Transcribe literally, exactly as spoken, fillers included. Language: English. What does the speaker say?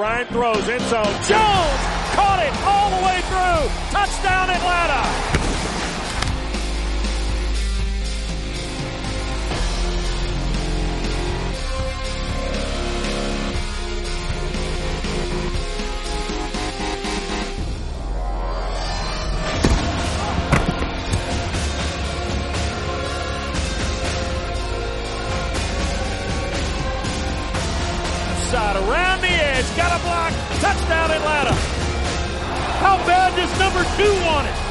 Bryant throws end zone. Jones caught it all the way through. Touchdown Atlanta. Around the edge, got a block, touchdown Atlanta. How bad does number two want it?